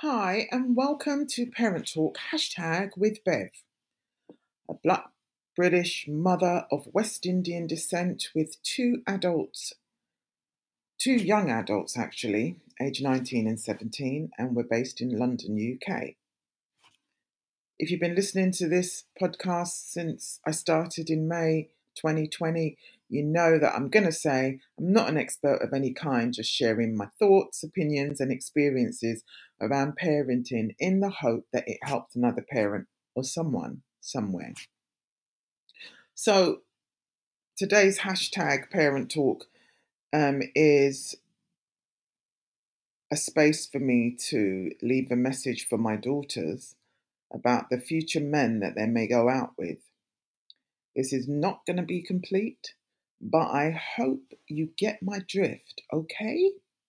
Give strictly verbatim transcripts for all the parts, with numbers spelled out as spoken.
Hi, and welcome to Parent Talk hashtag with Bev, a black British mother of West Indian descent with two adults, two young adults actually, aged nineteen and seventeen, and we're based in London, U K. If you've been listening to this podcast since I started in May twenty twenty, you know that I'm going to say I'm not an expert of any kind, just sharing my thoughts, opinions, and experiences around parenting in the hope that it helps another parent or someone somewhere. So today's hashtag parent talk um, is a space for me to leave a message for my daughters about the future men that they may go out with. This is not going to be complete, but I hope you get my drift, okay?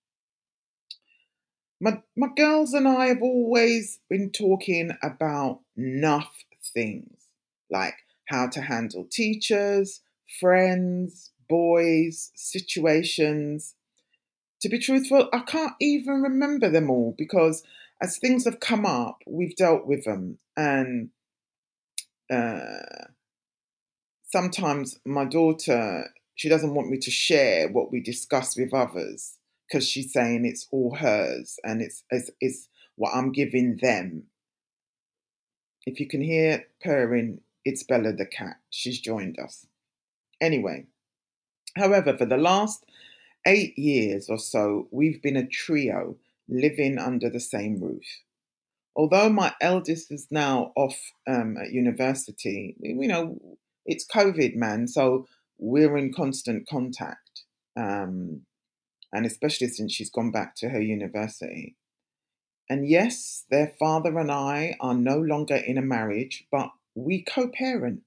My, my girls and I have always been talking about enough things, like how to handle teachers, friends, boys, situations. To be truthful, I can't even remember them all because as things have come up, we've dealt with them. And uh, sometimes my daughter, she doesn't want me to share what we discuss with others because she's saying it's all hers and it's, it's, it's what I'm giving them. If you can hear purring, it's Bella the cat. She's joined us. Anyway, however, for the last eight years or so, we've been a trio living under the same roof. Although my eldest is now off um, at university, you know, it's COVID, man. So we're in constant contact. Um, and especially since she's gone back to her university. And yes, their father and I are no longer in a marriage, but we co parent.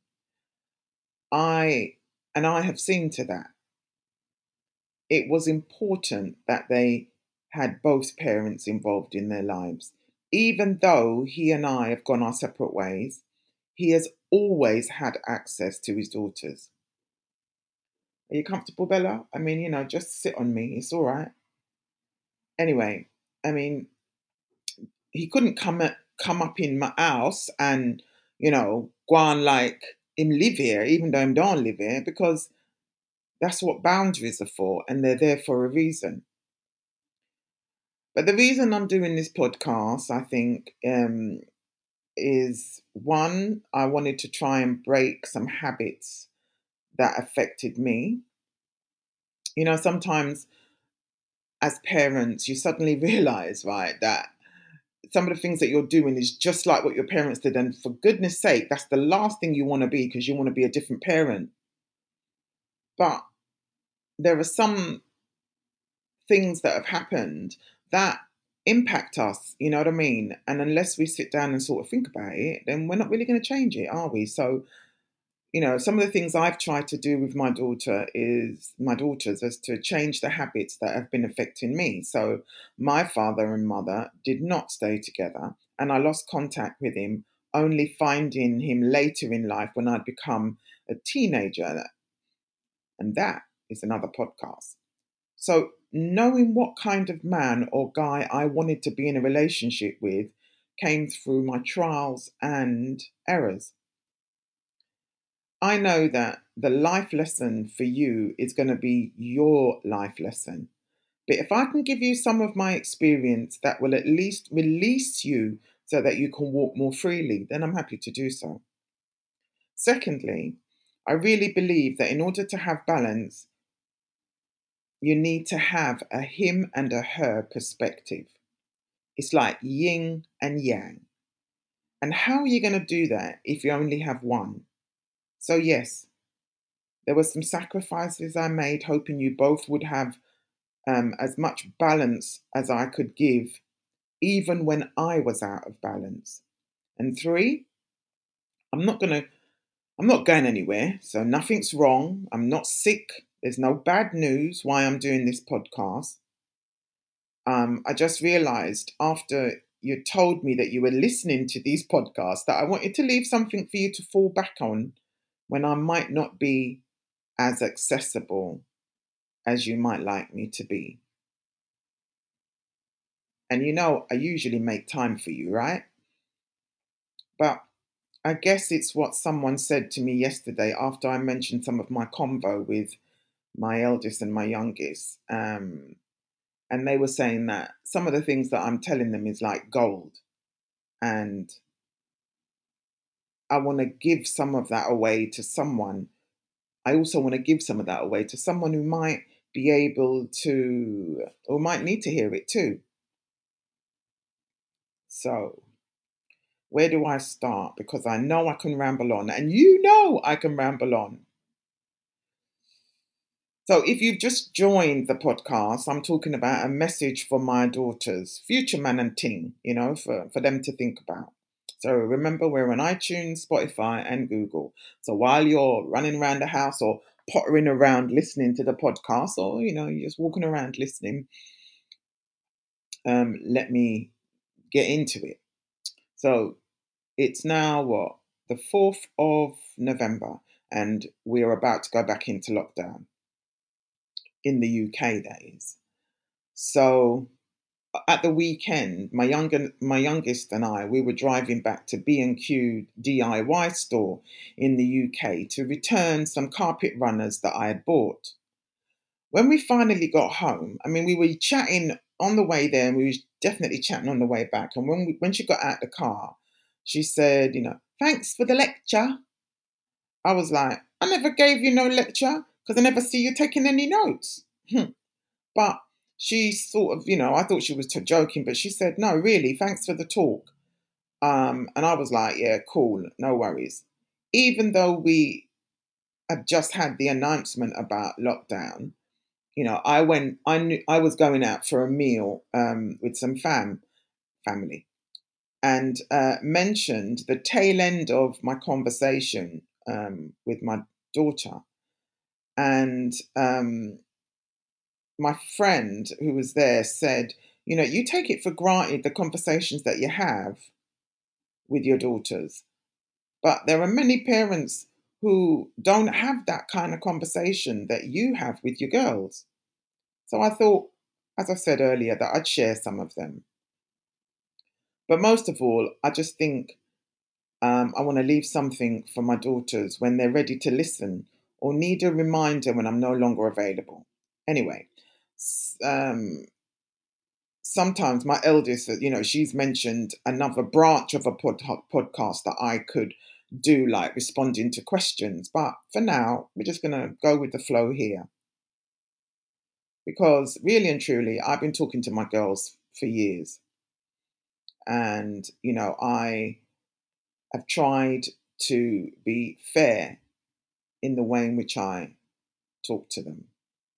I and I have seen to that. It was important that they had both parents involved in their lives. Even though he and I have gone our separate ways, he has always had access to his daughters. Are you comfortable, Bella? I mean, you know, just sit on me. It's all right. Anyway, I mean, he couldn't come at, come up in my house and, you know, go on like him live here, even though him don't live here, because that's what boundaries are for, and they're there for a reason. But the reason I'm doing this podcast, I think, um, is one, I wanted to try and break some habits that affected me. You know, sometimes as parents, you suddenly realize, right, that some of the things that you're doing is just like what your parents did. And for goodness sake, that's the last thing you want to be because you want to be a different parent. But there are some things that have happened that impact us, you know what I mean? And unless we sit down and sort of think about it, then we're not really going to change it, are we? So, you know, some of the things I've tried to do with my daughter is my daughters is to change the habits that have been affecting me. So, my father and mother did not stay together, and I lost contact with him, only finding him later in life when I'd become a teenager. And that is another podcast. So, knowing what kind of man or guy I wanted to be in a relationship with came through my trials and errors. I know that the life lesson for you is going to be your life lesson. But if I can give you some of my experience that will at least release you so that you can walk more freely, then I'm happy to do so. Secondly, I really believe that in order to have balance, you need to have a him and a her perspective. It's like yin and yang. And how are you going to do that if you only have one? So, yes, there were some sacrifices I made, hoping you both would have um, as much balance as I could give, even when I was out of balance. And three, I'm not going to, I'm not going anywhere. So nothing's wrong. I'm not sick. There's no bad news why I'm doing this podcast. Um, I just realized after you told me that you were listening to these podcasts that I wanted to leave something for you to fall back on when I might not be as accessible as you might like me to be. And you know, I usually make time for you, right? But I guess it's what someone said to me yesterday after I mentioned some of my convo with my eldest and my youngest. Um, and they were saying that some of the things that I'm telling them is like gold. And I want to give some of that away to someone. I also want to give some of that away to someone who might be able to, or might need to hear it too. So, where do I start? Because I know I can ramble on, and you know I can ramble on. So, if you've just joined the podcast, I'm talking about a message for my daughters, future man and ting, you know, for, for them to think about. So, remember, we're on iTunes, Spotify, and Google. So, while you're running around the house or pottering around listening to the podcast, or, you know, you're just walking around listening, um, let me get into it. So, it's now what? The fourth of November, and we're about to go back into lockdown in the U K, that is. So at the weekend, my younger, my youngest and I, we were driving back to B and Q D I Y store in the U K to return some carpet runners that I had bought. When we finally got home, I mean, we were chatting on the way there, and we were definitely chatting on the way back. And when we, when she got out the car, she said, "You know, thanks for the lecture." I was like, "I never gave you no lecture because I never see you taking any notes." But she sort of, you know, I thought she was t- joking, but she said, "No, really, thanks for the talk." Um, and I was like, "Yeah, cool, no worries." Even though we had just had the announcement about lockdown, you know, I went, I knew I was going out for a meal um, with some fam family, and uh, mentioned the tail end of my conversation um, with my daughter, and um, my friend who was there said, you know, you take it for granted the conversations that you have with your daughters, but there are many parents who don't have that kind of conversation that you have with your girls. So I thought, as I said earlier, that I'd share some of them. But most of all, I just think um, I want to leave something for my daughters when they're ready to listen or need a reminder when I'm no longer available. Anyway, um, sometimes my eldest, uh, you know, she's mentioned another branch of a pod- podcast that I could do, like responding to questions. But for now, we're just going to go with the flow here because really and truly, I've been talking to my girls for years. And, you know, I have tried to be fair in the way in which I talk to them.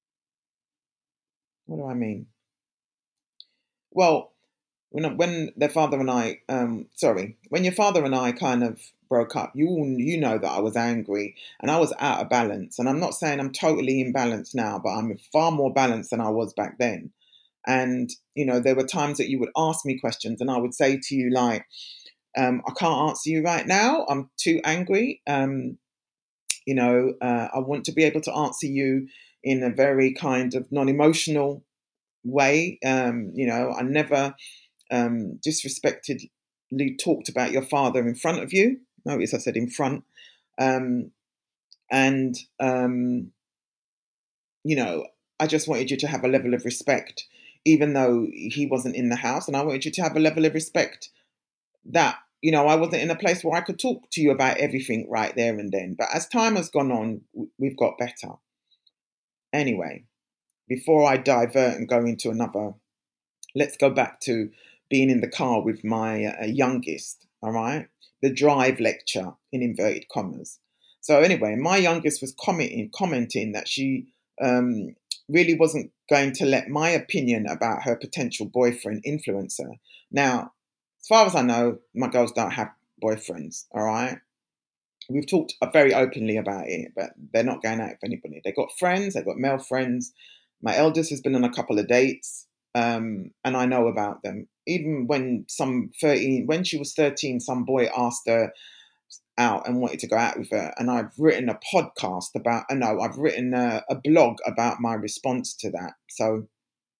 What do I mean? Well, when when their father and I, um, sorry, when your father and I kind of broke up, you all you know that I was angry and I was out of balance. And I'm not saying I'm totally in balance now, but I'm far more balanced than I was back then. And you know, there were times that you would ask me questions, and I would say to you like, um, "I can't answer you right now. I'm too angry." Um, you know, uh, I want to be able to answer you in a very kind of non-emotional way. Um, you know, I never um, disrespectedly talked about your father in front of you. Notice I said in front. Um, and, um, you know, I just wanted you to have a level of respect, even though he wasn't in the house. And I wanted you to have a level of respect that, you know, I wasn't in a place where I could talk to you about everything right there and then. But as time has gone on, we've got better. Anyway, before I divert and go into another, let's go back to being in the car with my uh, youngest, all right? The drive lecture in inverted commas. So anyway, my youngest was commenting commenting that she um, really wasn't going to let my opinion about her potential boyfriend influence her. Now, as far as I know, my girls don't have boyfriends, all right? We've talked uh, very openly about it, but they're not going out with anybody. They've got friends, they've got male friends. My eldest has been on a couple of dates, um, and I know about them. Even when some thirteen, when she was thirteen, some boy asked her out and wanted to go out with her, and I've written a podcast about. Uh, no, I've written a, a blog about my response to that. So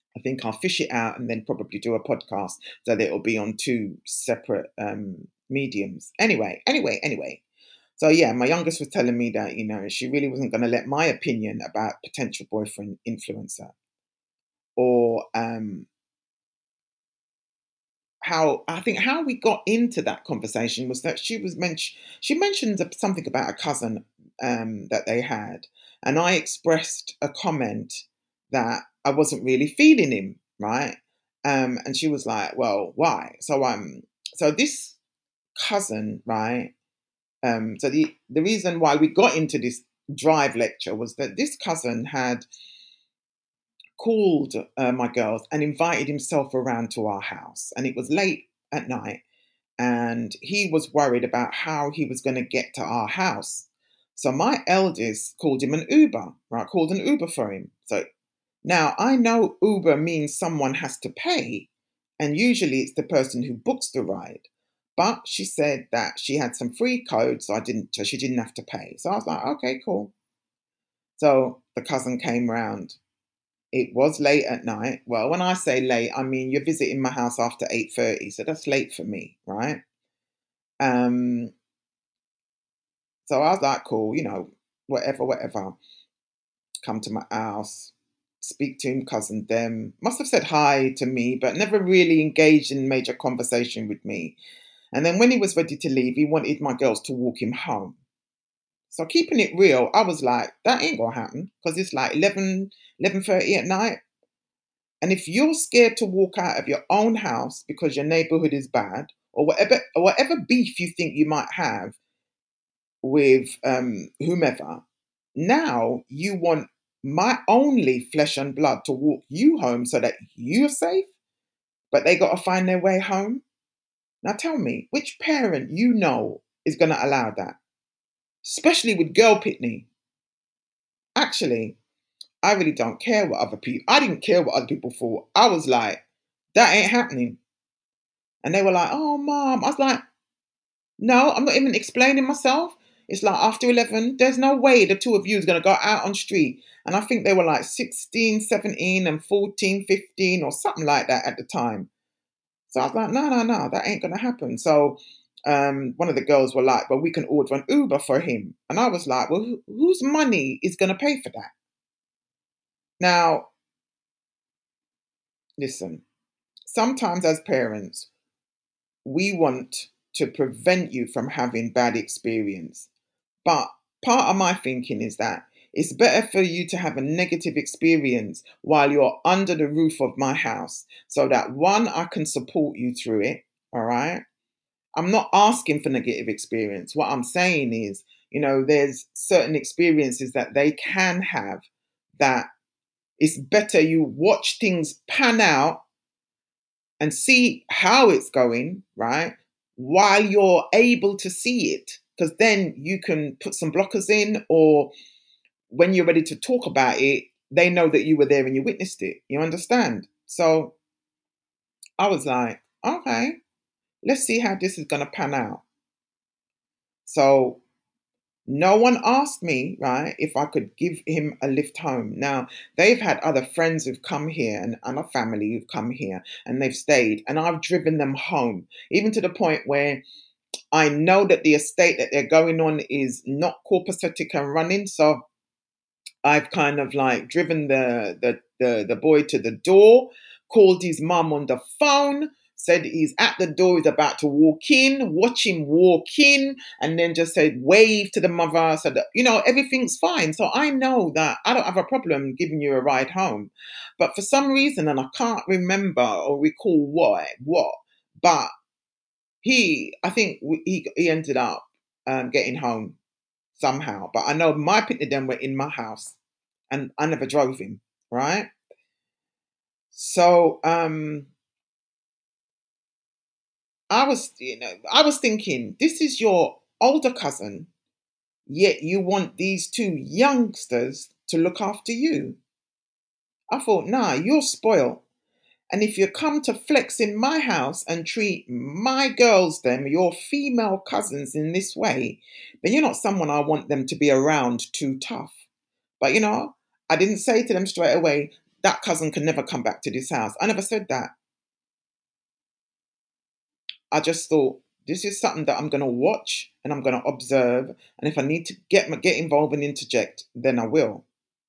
I think I'll fish it out and then probably do a podcast so that it'll be on two separate um, mediums. Anyway, anyway, anyway. So yeah, my youngest was telling me that, you know, she really wasn't going to let my opinion about potential boyfriend influence her, or um, how I think how we got into that conversation was that she was mentioned she mentioned something about a cousin um, that they had, and I expressed a comment that I wasn't really feeling him, right? Um, and she was like, "Well, why?" So um, so this cousin, right? Um, so the the reason why we got into this drive lecture was that this cousin had called uh, my girls and invited himself around to our house, and it was late at night, and he was worried about how he was going to get to our house. So my eldest called him an Uber, right? Called an Uber for him. So now I know Uber means someone has to pay, and usually it's the person who books the ride. But she said that she had some free codes, so I didn't. So she didn't have to pay. So I was like, okay, cool. So the cousin came round. It was late at night. Well, when I say late, I mean you're visiting my house after eight thirty, so that's late for me, right? Um, so I was like, cool, you know, whatever, whatever. Come to my house, speak to him, cousin them. Must have said hi to me, but never really engaged in major conversation with me. And then when he was ready to leave, he wanted my girls to walk him home. So keeping it real, I was like, that ain't gonna happen because it's like eleven, eleven thirty at night. And if you're scared to walk out of your own house because your neighborhood is bad, or whatever, or whatever beef you think you might have with um, whomever, now you want my only flesh and blood to walk you home so that you're safe, but they got to find their way home. Now tell me, which parent you know is going to allow that? Especially with girl pitney. Actually, I really don't care what other people. I didn't care what other people thought. I was like, that ain't happening. And they were like, oh, mom. I was like, no, I'm not even explaining myself. It's like after eleven, there's no way the two of you is going to go out on street. And I think they were like sixteen, seventeen, and fourteen, fifteen, or something like that at the time. So I was like, no, no, no, that ain't going to happen. So um, one of the girls were like, well, we can order an Uber for him. And I was like, well, wh- whose money is going to pay for that? Now, listen, sometimes as parents, we want to prevent you from having bad experience. But part of my thinking is that it's better for you to have a negative experience while you're under the roof of my house so that one, I can support you through it. All right. I'm not asking for negative experience. What I'm saying is, you know, there's certain experiences that they can have that it's better you watch things pan out and see how it's going, right? While you're able to see it, because then you can put some blockers in, or when you're ready to talk about it, they know that you were there and you witnessed it. You understand? So I was like, okay, let's see how this is going to pan out. So no one asked me, right, if I could give him a lift home. Now, they've had other friends who've come here and, and a family who've come here and they've stayed, and I've driven them home, even to the point where I know that the estate that they're going on is not copacetic and running. So I've kind of like driven the the the, the boy to the door, called his mum on the phone, said he's at the door, he's about to walk in, watch him walk in, and then just said wave to the mother so that you know everything's fine. So I know that I don't have a problem giving you a ride home. But for some reason, and I can't remember or recall why, what, but he, I think we- he he ended up um, getting home somehow. But I know my picnic them were in my house, and I never drove him. Right. So um, I was, you know, I was thinking, this is your older cousin, yet you want these two youngsters to look after you. I thought, nah, you're spoiled. And if you come to flex in my house and treat my girls, them, your female cousins, in this way, then you're not someone I want them to be around too tough. But you know, I didn't say to them straight away, that cousin can never come back to this house. I never said that. I just thought this is something that I'm going to watch and I'm going to observe. And if I need to get get involved and interject, then I will.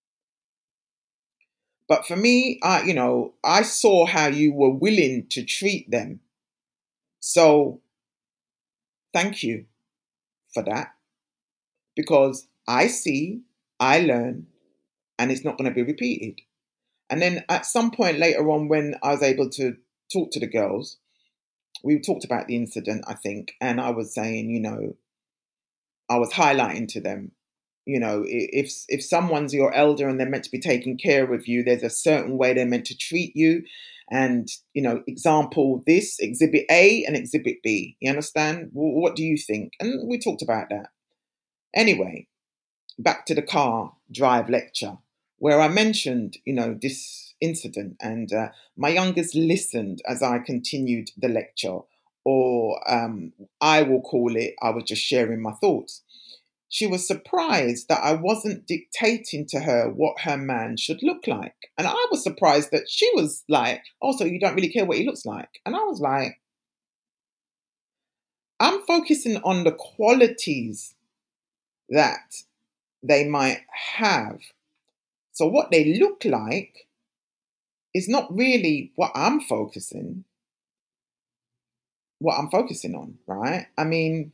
But for me, I, you know, I saw how you were willing to treat them. So thank you for that, because I see, I learn, and it's not going to be repeated. And then at some point later on, when I was able to talk to the girls, we talked about the incident, I think, and I was saying, you know, I was highlighting to them, you know, if if someone's your elder and they're meant to be taking care of you, there's a certain way they're meant to treat you. And, you know, example this, exhibit A and exhibit B. You understand? What do you think? And we talked about that. Anyway, back to the car drive lecture, where I mentioned, you know, this incident, and uh, my youngest listened as I continued the lecture, or um, I will call it, I was just sharing my thoughts. She was surprised that I wasn't dictating to her what her man should look like. And I was surprised that she was like, oh, so you don't really care what he looks like. And I was like, I'm focusing on the qualities that they might have. So what they look like is not really what I'm focusing, what I'm focusing on, right? I mean,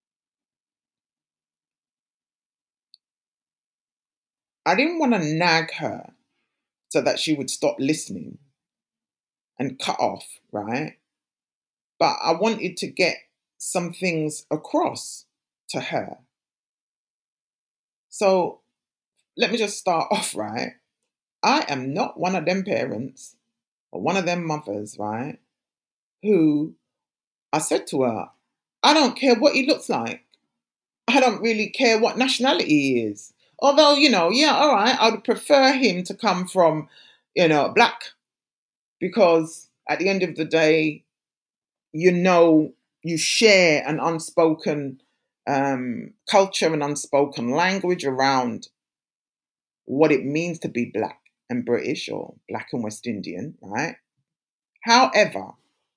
I didn't want to nag her so that she would stop listening and cut off, right? But I wanted to get some things across to her. So let me just start off, right? I am not one of them parents or one of them mothers, right? Who I said to her, I don't care what he looks like. I don't really care what nationality he is. Although, you know, yeah, all right, I would prefer him to come from, you know, black, because at the end of the day, you know, you share an unspoken um, culture and unspoken language around what it means to be black and British, or black and West Indian, right? However,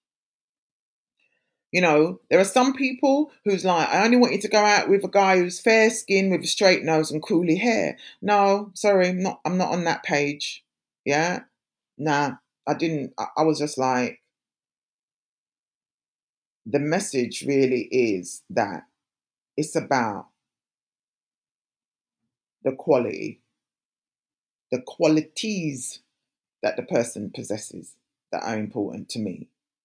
you know, there are some people who's like, I only want you to go out with a guy who's fair skinned with a straight nose and curly hair. No, sorry, I'm not. I'm not on that page. Yeah, nah, I didn't. I, I was just like, the message really is that it's about the quality, the qualities that the person possesses that are important to me.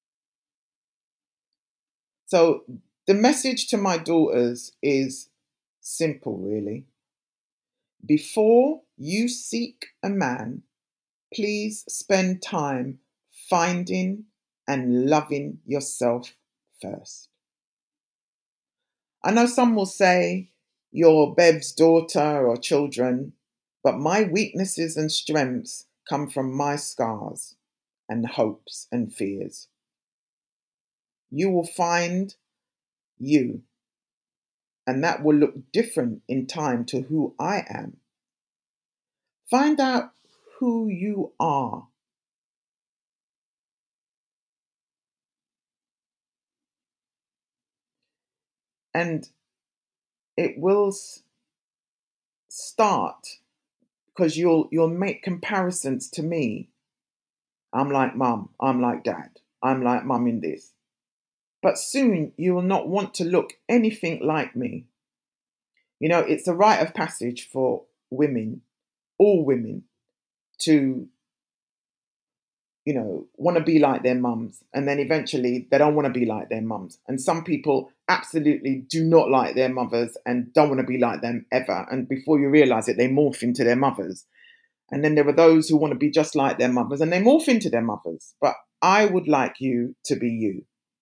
So the message to my daughters is simple, really. Before you seek a man, please spend time finding and loving yourself first. I know some will say you're Bev's daughter or children, but my weaknesses and strengths come from my scars and hopes and fears. You will find you, and that will look different in time to who I am. Find out who you are, and it will s- start, because you'll you'll make comparisons to me. I'm like mum, I'm like dad, I'm like mum in this. But soon you will not want to look anything like me. You know, it's a rite of passage for women, all women, to, you know, want to be like their mums. And then eventually they don't want to be like their mums. And some people absolutely do not like their mothers and don't want to be like them ever. And before you realize it, they morph into their mothers. And then there are those who want to be just like their mothers and they morph into their mothers. But I would like you to be you.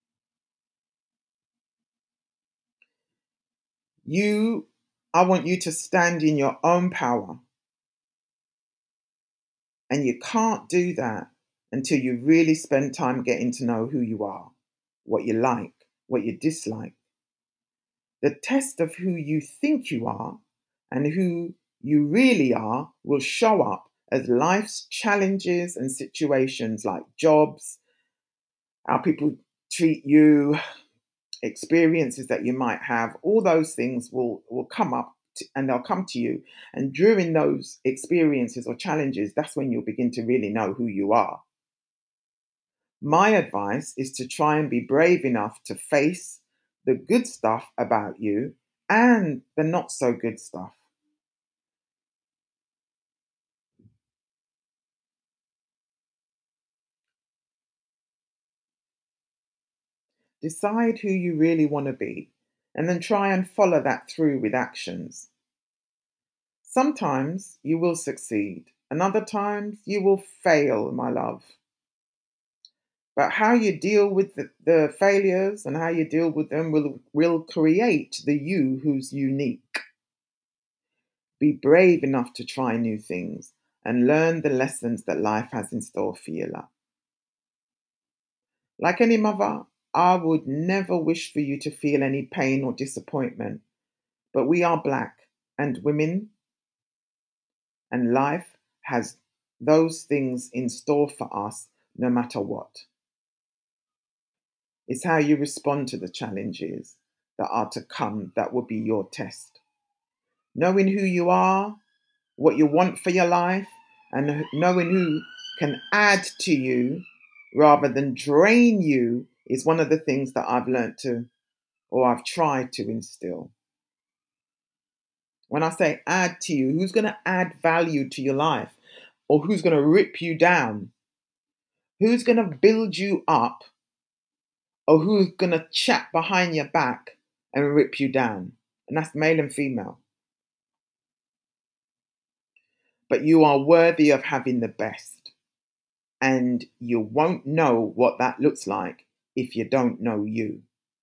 You, I want you to stand in your own power. And you can't do that until you really spend time getting to know who you are, what you like, what you dislike. The test of who you think you are and who you really are will show up as life's challenges and situations like jobs, how people treat you, experiences that you might have, all those things will, will come up to, and they'll come to you. And during those experiences or challenges, that's when you'll begin to really know who you are. My advice is to try and be brave enough to face the good stuff about you and the not so good stuff. Decide who you really want to be and then try and follow that through with actions. Sometimes you will succeed, and other times you will fail, my love. But how you deal with the, the failures and how you deal with them will, will create the you who's unique. Be brave enough to try new things and learn the lessons that life has in store for you, love. Like any mother, I would never wish for you to feel any pain or disappointment, but we are black and women, and life has those things in store for us no matter what. It's how you respond to the challenges that are to come that will be your test. Knowing who you are, what you want for your life, and knowing who can add to you rather than drain you is one of the things that I've learned to, or I've tried to instill. When I say add to you, who's going to add value to your life? Or who's going to rip you down? Who's going to build you up? Or who's going to chat behind your back and rip you down? And that's male and female. But you are worthy of having the best. And you won't know what that looks like if you don't know you.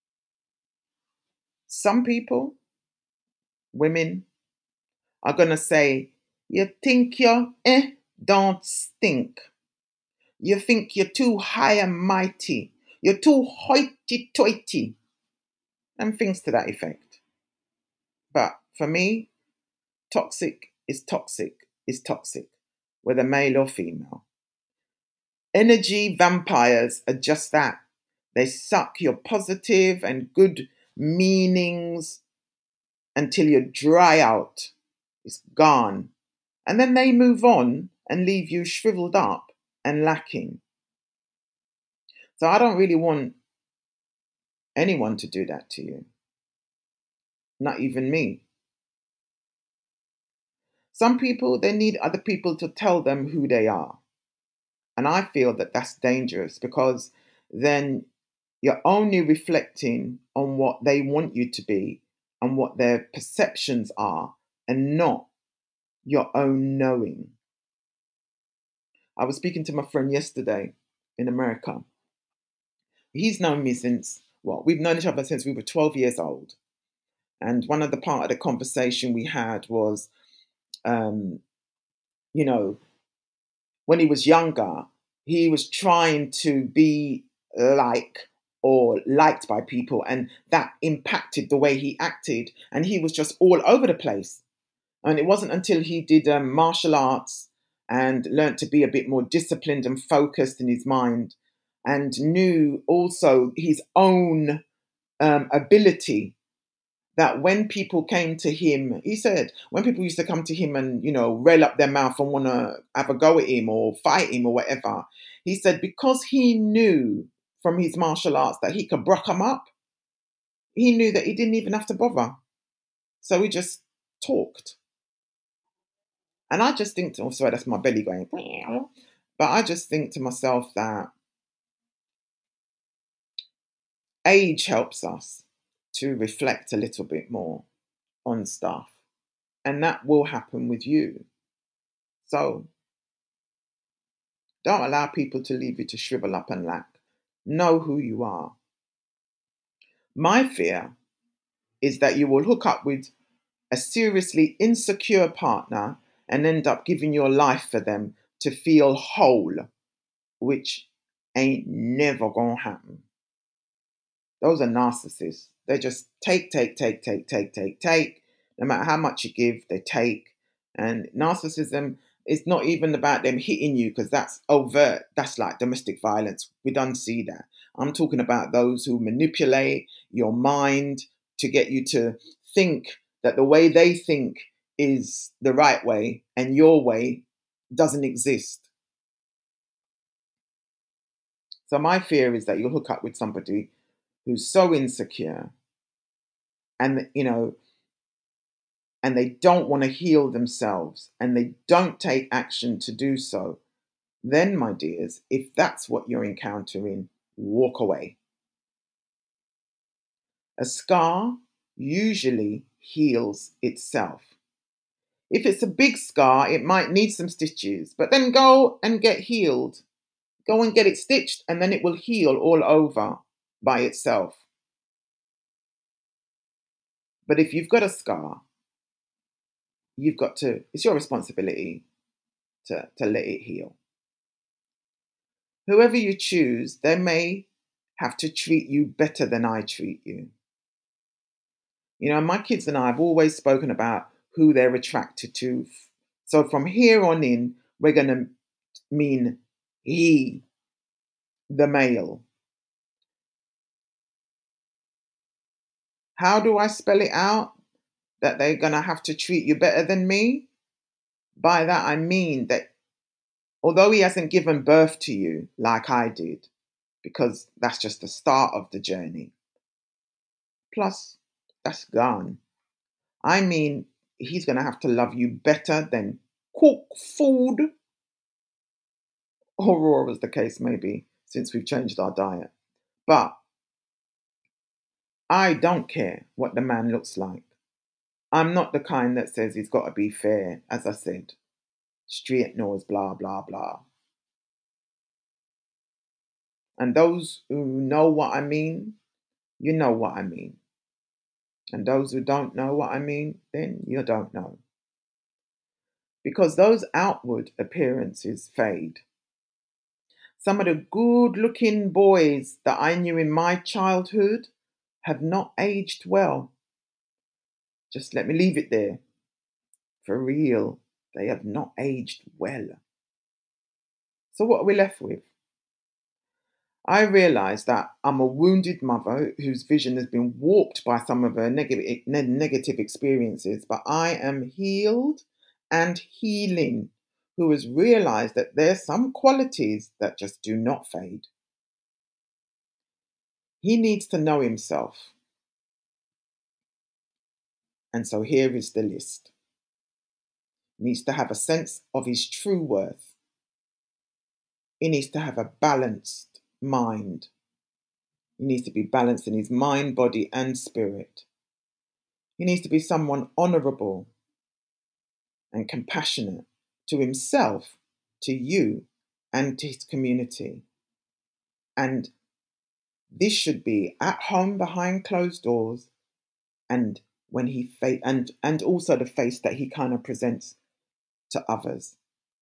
Some people, women, are going to say, you think you eh, don't stink. You think you're too high and mighty. You're too hoity toity. And things to that effect. But for me, toxic is toxic is toxic, whether male or female. Energy vampires are just that. They suck your positive and good meanings until you dry out. It's gone. And then they move on and leave you shriveled up and lacking. So I don't really want anyone to do that to you. Not even me. Some people, they need other people to tell them who they are. And I feel that that's dangerous because then you're only reflecting on what they want you to be and what their perceptions are and not your own knowing. I was speaking to my friend yesterday in America. He's known me since, well, we've known each other since we were twelve years old. And one of the part of the conversation we had was, um, you know, when he was younger, he was trying to be like or liked by people, and that impacted the way he acted. And he was just all over the place. And it wasn't until he did um, martial arts and learnt to be a bit more disciplined and focused in his mind and knew also his own um, ability that when people came to him, he said, when people used to come to him and, you know, rail up their mouth and want to have a go at him or fight him or whatever, he said, because he knew from his martial arts that he could brock them up, he knew that he didn't even have to bother. So he just talked. And I just think, to, oh, sorry, that's my belly going, but I just think to myself that age helps us to reflect a little bit more on stuff. And that will happen with you. So don't allow people to leave you to shrivel up and lack. Know who you are. My fear is that you will hook up with a seriously insecure partner and end up giving your life for them to feel whole, which ain't never gonna happen. Those are narcissists. They just take, take, take, take, take, take, take. No matter how much you give, they take. And narcissism, It's not even about them hitting you because that's overt. That's like domestic violence. We don't see that. I'm talking about those who manipulate your mind to get you to think that the way they think is the right way and your way doesn't exist. So my fear is that you'll hook up with somebody who's so insecure and you know and they don't want to heal themselves and they don't take action to do so. Then, my dears, if that's what you're encountering, walk away. A scar usually heals itself. If it's a big scar, it might need some stitches, but then go and get healed. Go and get it stitched, and then it will heal all over by itself. But if you've got a scar, you've got to, it's your responsibility to, to let it heal. Whoever you choose, they may have to treat you better than I treat you. You know, my kids and I have always spoken about who they're attracted to. So from here on in, we're going to mean he, the male. How do I spell it out? That they're going to have to treat you better than me? By that, I mean that although he hasn't given birth to you like I did, because that's just the start of the journey, plus that's gone. I mean, he's going to have to love you better than cook food, or raw as the case may be, since we've changed our diet. But I don't care what the man looks like. I'm not the kind that says he's got to be fair, as I said, straight nose, blah, blah, blah. And those who know what I mean, you know what I mean. And those who don't know what I mean, then you don't know. Because those outward appearances fade. Some of the good looking boys that I knew in my childhood have not aged well. Just let me leave it there. For real, they have not aged well. So what are we left with? I realise that I'm a wounded mother whose vision has been warped by some of her negative, negative experiences, but I am healed and healing, who has realised that there's some qualities that just do not fade. He needs to know himself. And so here is the list. He needs to have a sense of his true worth. He needs to have a balanced mind. He needs to be balanced in his mind, body, and spirit. He needs to be someone honourable and compassionate to himself, to you, and to his community. And this should be at home behind closed doors, and when he fa- and and also the face that he kind of presents to others.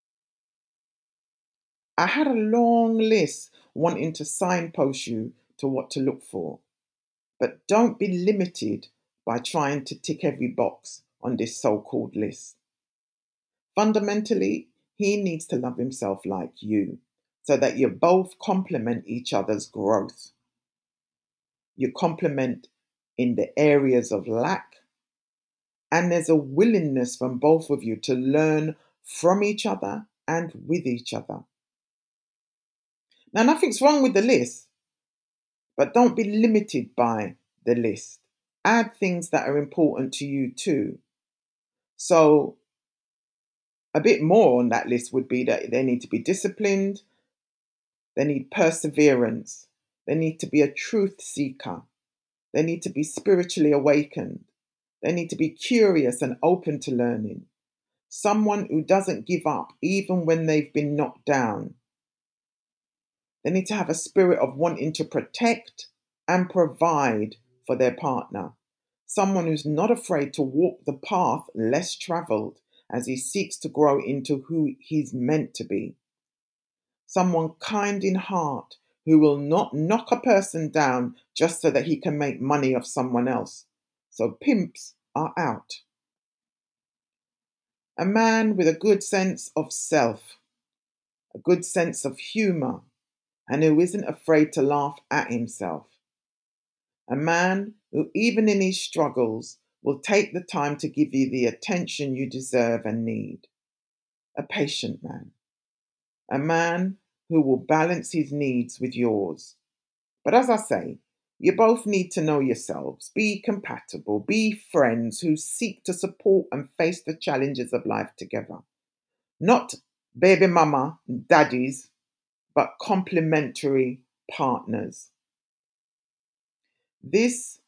I had a long list wanting to signpost you to what to look for, but don't be limited by trying to tick every box on this so-called list. Fundamentally, he needs to love himself like you so that you both complement each other's growth. You complement in the areas of lack, and there's a willingness from both of you to learn from each other and with each other. Now, nothing's wrong with the list, but don't be limited by the list. Add things that are important to you too. So, a bit more on that list would be that they need to be disciplined, they need perseverance, they need to be a truth seeker, they need to be spiritually awakened, they need to be curious and open to learning, someone who doesn't give up even when they've been knocked down. They need to have a spirit of wanting to protect and provide for their partner. Someone who's not afraid to walk the path less traveled as he seeks to grow into who he's meant to be. Someone kind in heart who will not knock a person down just so that he can make money off someone else. So pimps are out. A man with a good sense of self, a good sense of humour, and who isn't afraid to laugh at himself. A man who, even in his struggles, will take the time to give you the attention you deserve and need. A patient man. A man who will balance his needs with yours. But as I say, you both need to know yourselves, be compatible, be friends who seek to support and face the challenges of life together. Not baby mama, daddies, but complementary partners. This,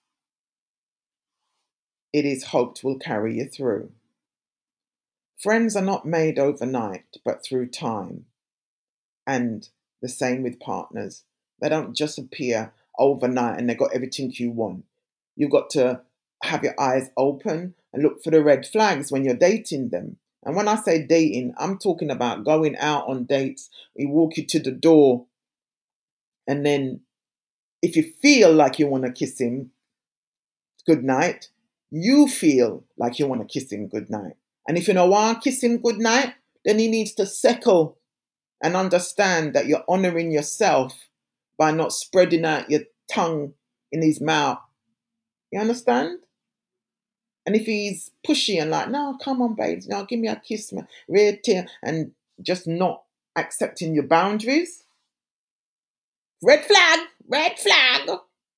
it is hoped, will carry you through. Friends are not made overnight, but through time. And the same with partners. They don't just appear overnight and they got everything you want. You've got to have your eyes open and look for the red flags when you're dating them. And when I say dating, I'm talking about going out on dates. We walk you to the door, and then if you feel like you want to kiss him good night, you feel like you want to kiss him good night. And if you don't want to kiss him good night, then he needs to settle and understand that you're honoring yourself by not spreading out your tongue in his mouth. You understand? And if he's pushy and like, no, come on, babes, no, give me a kiss, man, right here, and just not accepting your boundaries, red flag, red flag.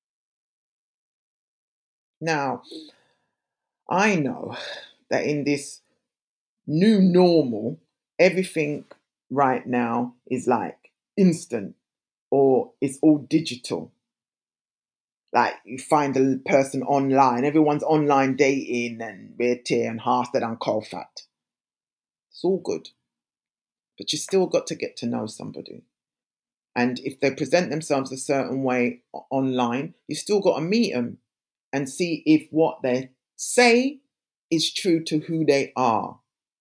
Now, I know that in this new normal, everything right now is like instant or it's all digital. Like you find a person online, everyone's online dating and weird tear and Harsted and Colfat. It's all good. But you still got to get to know somebody. And if they present themselves a certain way online, you still got to meet them and see if what they say is true to who they are.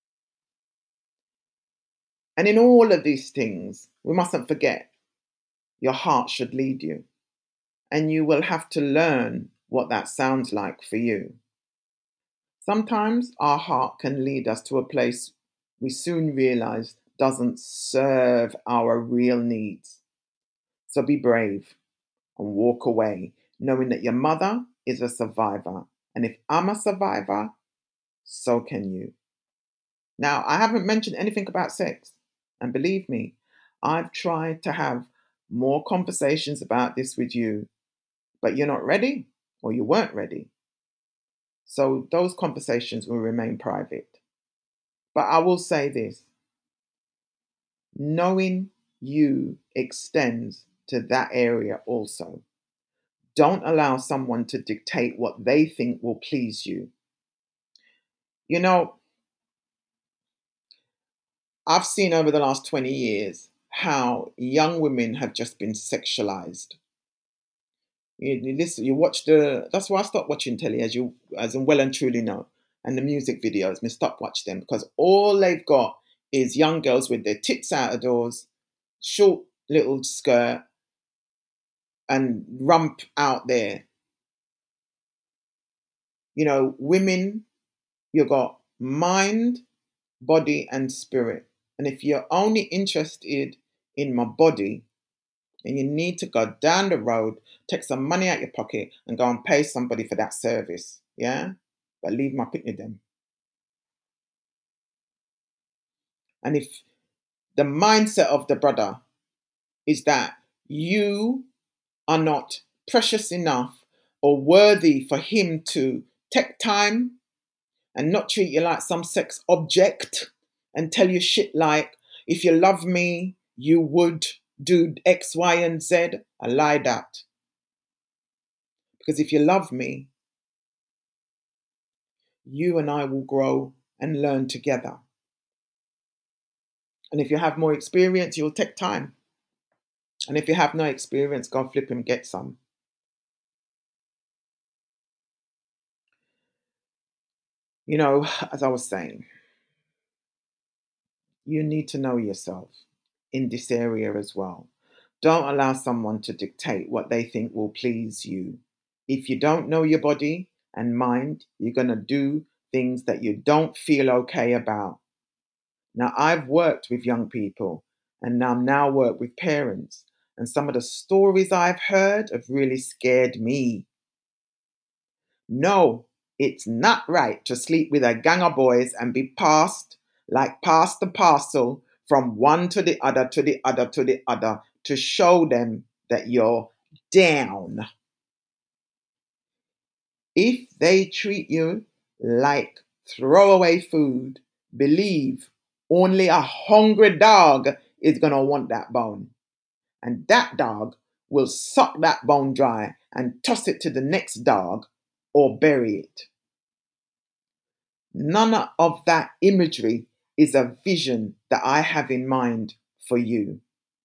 And in all of these things, we mustn't forget your heart should lead you. And you will have to learn what that sounds like for you. Sometimes our heart can lead us to a place we soon realize doesn't serve our real needs. So be brave and walk away, knowing that your mother is a survivor. And if I'm a survivor, so can you. Now, I haven't mentioned anything about sex. And believe me, I've tried to have more conversations about this with you, but you're not ready or you weren't ready. So those conversations will remain private. But I will say this, knowing you extends to that area also. Don't allow someone to dictate what they think will please you. You know, I've seen over the last twenty years how young women have just been sexualized. You, you listen, you watch the. That's why I stopped watching telly, as you, as in well and truly know, and the music videos. Me stop watch them because all they've got is young girls with their tits out of doors, short little skirt, and rump out there. You know, women. You got mind, body, and spirit. And if you're only interested in my body, then you need to go down the road, take some money out your pocket, and go and pay somebody for that service. Yeah? But leave my picnic then. And if the mindset of the brother is that you are not precious enough or worthy for him to take time and not treat you like some sex object and tell you shit like, if you love me, you would do X, Y, and Z, I lie that. Because if you love me, you and I will grow and learn together. And if you have more experience, you'll take time. And if you have no experience, go flip and get some. You know, as I was saying, you need to know yourself in this area as well. Don't allow someone to dictate what they think will please you. If you don't know your body and mind, you're going to do things that you don't feel okay about. Now, I've worked with young people and now now work with parents, and some of the stories I've heard have really scared me. No, it's not right to sleep with a gang of boys and be passed, like pass the parcel, from one to the other, to the other, to the other, to show them that you're down. If they treat you like throwaway food, believe only a hungry dog is going to want that bone. And that dog will suck that bone dry and toss it to the next dog or bury it. None of that imagery is a vision that I have in mind for you.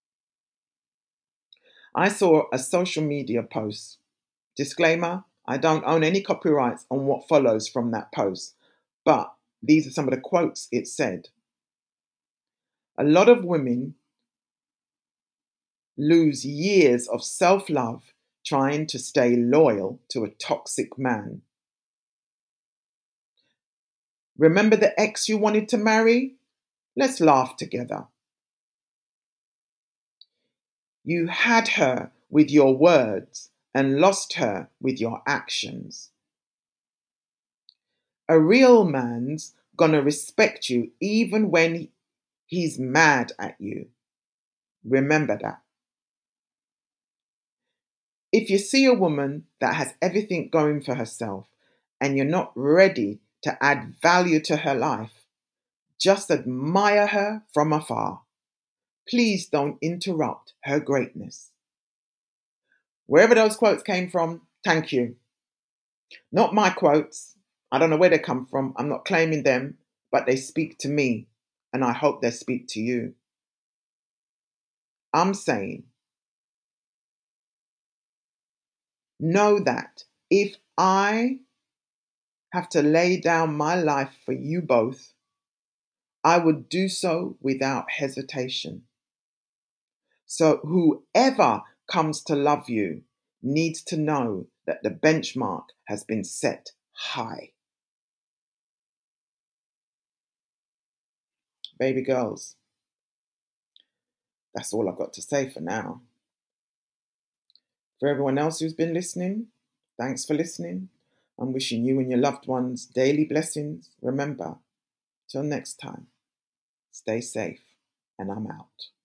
I saw a social media post. Disclaimer, I don't own any copyrights on what follows from that post, but these are some of the quotes it said. A lot of women lose years of self-love trying to stay loyal to a toxic man. Remember the ex you wanted to marry? Let's laugh together. You had her with your words and lost her with your actions. A real man's gonna respect you even when he's mad at you. Remember that. If you see a woman that has everything going for herself and you're not ready to add value to her life, just admire her from afar. Please don't interrupt her greatness. Wherever those quotes came from, thank you. Not my quotes. I don't know where they come from. I'm not claiming them, but they speak to me, and I hope they speak to you. I'm saying, know that if I have to lay down my life for you both, I would do so without hesitation. So whoever comes to love you needs to know that the benchmark has been set high. Baby girls, that's all I've got to say for now. For everyone else who's been listening, thanks for listening. I'm wishing you and your loved ones daily blessings. Remember, till next time, stay safe, and I'm out.